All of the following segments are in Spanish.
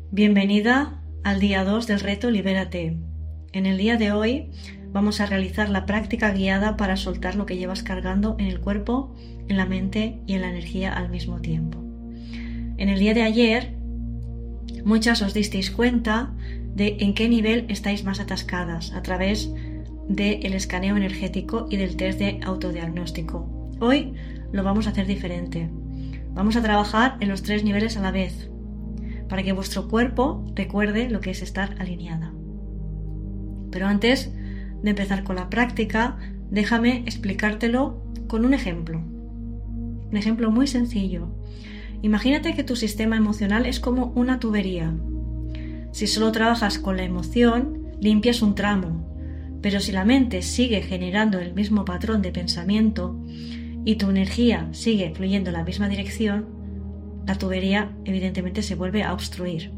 Bienvenida al día 2 del reto Libérate. En el día de hoy vamos a realizar la práctica guiada para soltar lo que llevas cargando en el cuerpo, en la mente y en la energía al mismo tiempo. En el día de ayer, muchas os disteis cuenta de en qué nivel estáis más atascadas a través del escaneo energético y del test de autodiagnóstico. Hoy lo vamos a hacer diferente. Vamos a trabajar en los 3 niveles a la vez, para que vuestro cuerpo recuerde lo que es estar alineada. Pero antes de empezar con la práctica, déjame explicártelo con un ejemplo. Un ejemplo muy sencillo. Imagínate que tu sistema emocional es como una tubería. Si solo trabajas con la emoción, limpias un tramo. Pero si la mente sigue generando el mismo patrón de pensamiento y tu energía sigue fluyendo en la misma dirección, la tubería evidentemente se vuelve a obstruir.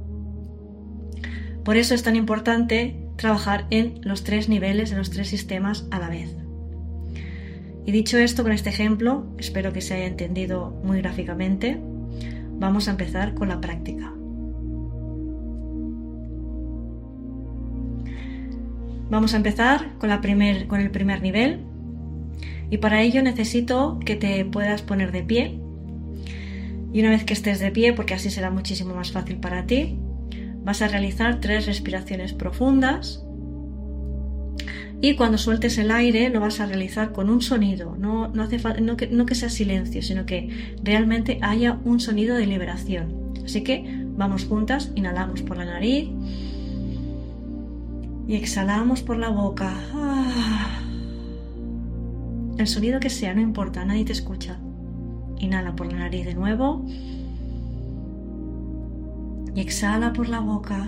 Por eso es tan importante trabajar en los 3 niveles, en los 3 sistemas a la vez. Y dicho esto, con este ejemplo, espero que se haya entendido muy gráficamente, vamos a empezar con la práctica. Vamos a empezar con el primer nivel, y para ello necesito que te puedas poner de pie. Y una vez que estés de pie, porque así será muchísimo más fácil para ti, vas a realizar 3 respiraciones profundas y cuando sueltes el aire lo vas a realizar con un sonido. No que sea silencio, sino que realmente haya un sonido de liberación. Así que vamos juntas, inhalamos por la nariz y exhalamos por la boca. El sonido que sea, no importa, nadie te escucha. Inhala por la nariz de nuevo y exhala por la boca.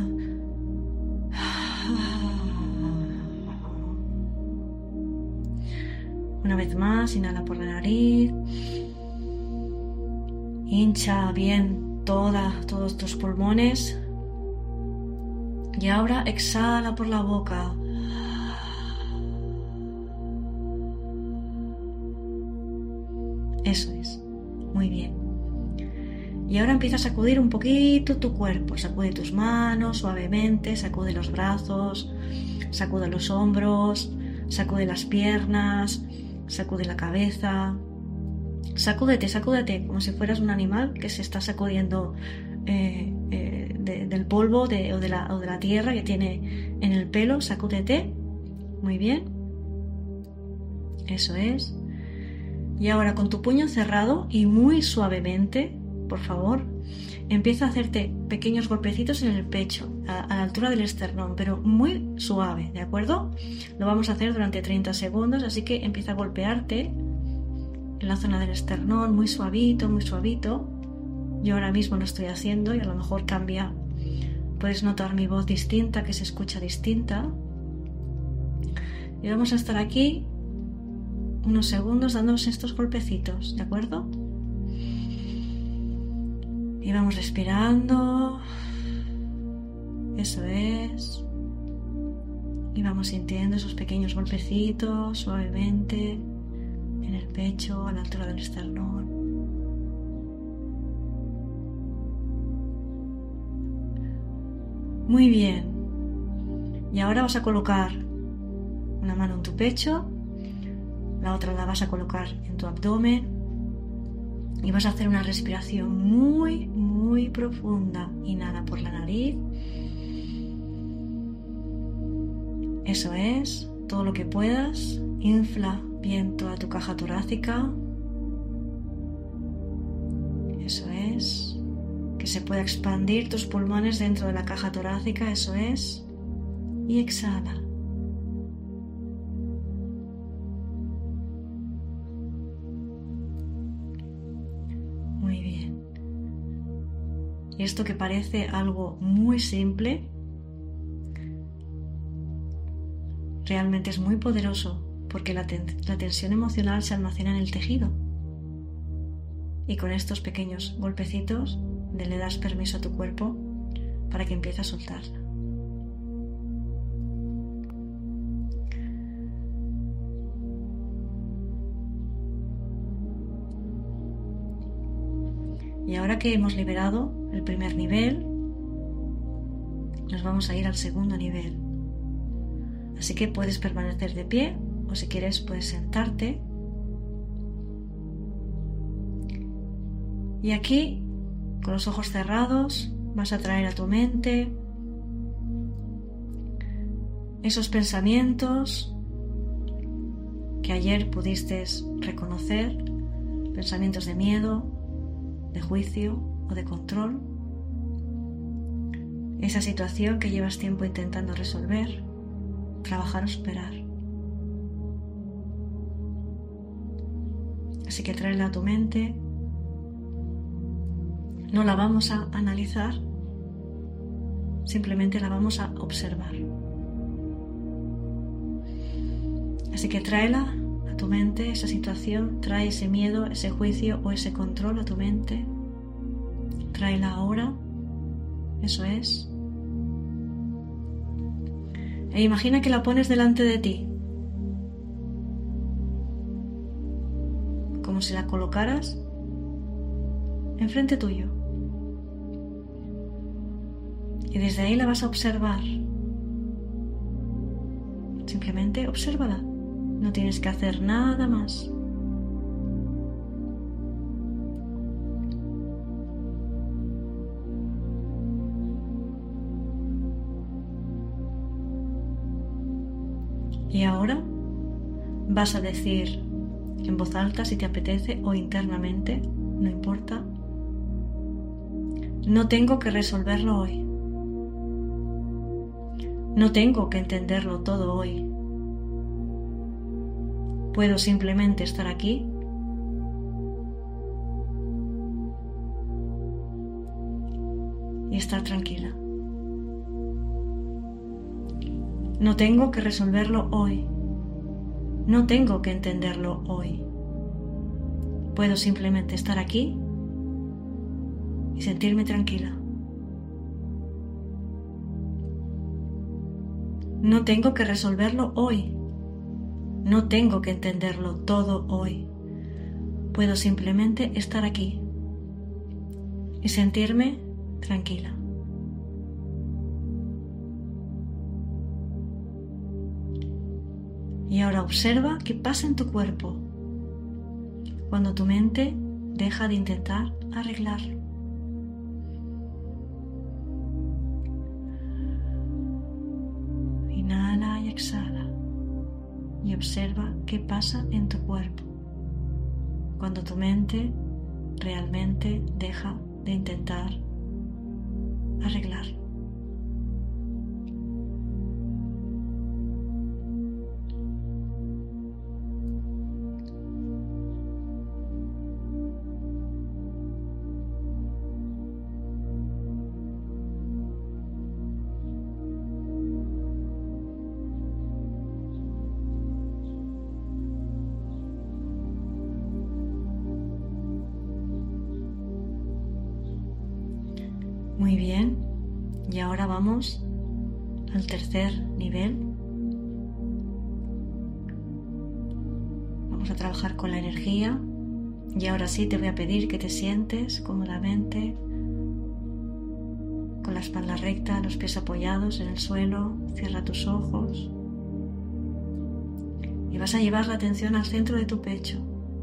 Una vez más, inhala por la nariz. Hincha bien todos tus pulmones. Y ahora exhala por la boca. Eso es. Muy bien. Y ahora empieza a sacudir un poquito tu cuerpo. Sacude tus manos suavemente, sacude los brazos, sacude los hombros, sacude las piernas, sacude la cabeza. Sacúdete como si fueras un animal que se está sacudiendo del polvo o de la tierra que tiene en el pelo. Sacúdete. Muy bien. Eso es. Y ahora con tu puño cerrado y muy suavemente, por favor, empieza a hacerte pequeños golpecitos en el pecho, a la altura del esternón, pero muy suave, ¿de acuerdo? Lo vamos a hacer durante 30 segundos, así que empieza a golpearte en la zona del esternón, muy suavito, muy suavito. Yo ahora mismo lo estoy haciendo y a lo mejor cambia. Puedes notar mi voz distinta, que se escucha distinta. Y vamos a estar aquí unos segundos dándonos estos golpecitos, ¿de acuerdo? Y vamos respirando. Eso es. Y vamos sintiendo esos pequeños golpecitos suavemente en el pecho, a la altura del esternón. Muy bien. Y ahora vas a colocar una mano en tu pecho, la otra la vas a colocar en tu abdomen y vas a hacer una respiración muy, muy profunda. Inhala por la nariz. Eso es, todo lo que puedas. Infla bien toda tu caja torácica. Eso es. Que se pueda expandir tus pulmones dentro de la caja torácica. Eso es. Y exhala. Muy bien. Y esto que parece algo muy simple, realmente es muy poderoso porque la tensión emocional se almacena en el tejido. Y con estos pequeños golpecitos le das permiso a tu cuerpo para que empiece a soltarla. Y ahora que hemos liberado el primer nivel, nos vamos a ir al segundo nivel. Así que puedes permanecer de pie o si quieres puedes sentarte. Y aquí, con los ojos cerrados, vas a traer a tu mente esos pensamientos que ayer pudiste reconocer, pensamientos de miedo, de juicio o de control. Esa situación que llevas tiempo intentando resolver, trabajar o superar. Así que tráela a tu mente. No la vamos a analizar, simplemente la vamos a observar. Así que tráela a tu mente, esa situación, trae ese miedo, ese juicio o ese control a tu mente. Tráela ahora, eso es. E imagina que la pones delante de ti, como si la colocaras enfrente tuyo. Y desde ahí la vas a observar. Simplemente obsérvala. No tienes que hacer nada más. Y ahora vas a decir en voz alta si te apetece o internamente, no importa. No tengo que resolverlo hoy. No tengo que entenderlo todo hoy. Puedo simplemente estar aquí y estar tranquila. No tengo que resolverlo hoy. No tengo que entenderlo hoy. Puedo simplemente estar aquí y sentirme tranquila. No tengo que resolverlo hoy. No tengo que entenderlo todo hoy. Puedo simplemente estar aquí y sentirme tranquila. Y ahora observa qué pasa en tu cuerpo cuando tu mente deja de intentar arreglar. Inhala y exhala. Y observa qué pasa en tu cuerpo cuando tu mente realmente deja de intentar arreglar. Muy bien, y ahora vamos al tercer nivel. Vamos a trabajar con la energía y ahora sí te voy a pedir que te sientes cómodamente con la espalda recta, los pies apoyados en el suelo. Cierra tus ojos y vas a llevar la atención al centro de tu pecho.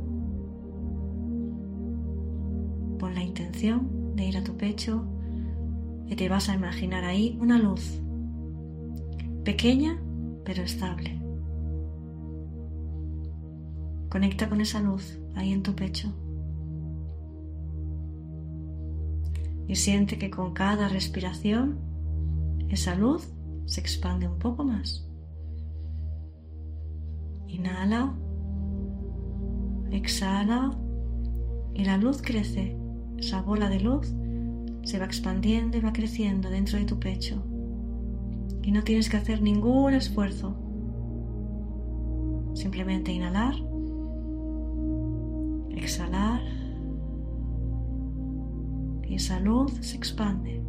Pon la intención de ir a tu pecho y te vas a imaginar ahí una luz, pequeña pero estable. Conecta con esa luz ahí en tu pecho y siente que con cada respiración esa luz se expande un poco más. Inhala, exhala y la luz crece. Esa bola de luz se va expandiendo y va creciendo dentro de tu pecho y no tienes que hacer ningún esfuerzo. Simplemente inhalar, exhalar y esa luz se expande.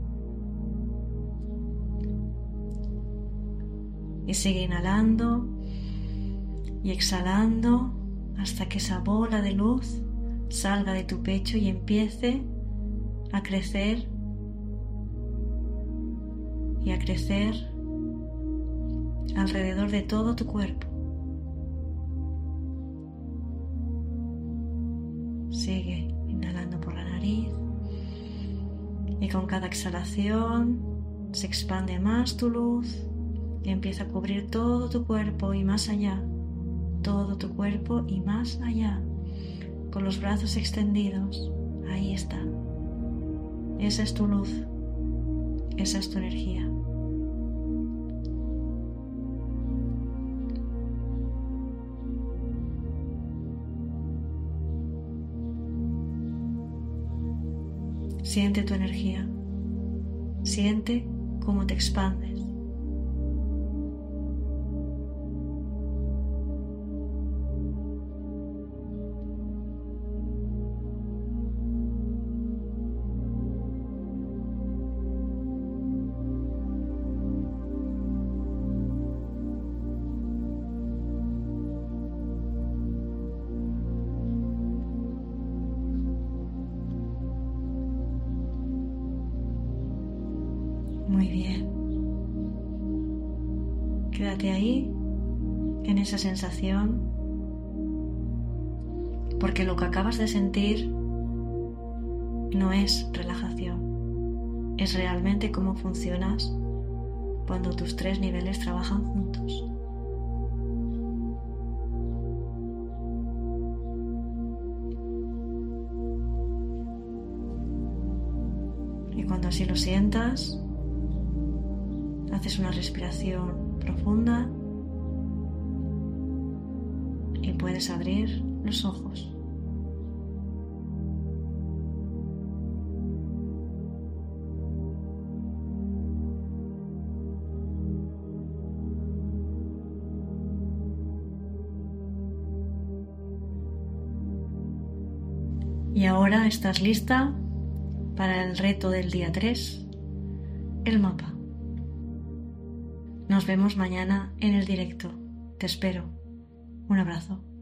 Y sigue inhalando y exhalando hasta que esa bola de luz salga de tu pecho y empiece a crecer y a crecer alrededor de todo tu cuerpo. Sigue inhalando por la nariz y con cada exhalación se expande más tu luz y empieza a cubrir todo tu cuerpo y más allá, todo tu cuerpo y más allá, con los brazos extendidos. Ahí está. Esa es tu luz, esa es tu energía. Siente tu energía, siente cómo te expandes. Muy bien. Quédate ahí, en esa sensación, porque lo que acabas de sentir no es relajación, es realmente cómo funcionas cuando tus 3 niveles trabajan juntos. Y cuando así lo sientas, haces una respiración profunda y puedes abrir los ojos. Y ahora estás lista para el reto del día 3, el mapa. Nos vemos mañana en el directo. Te espero. Un abrazo.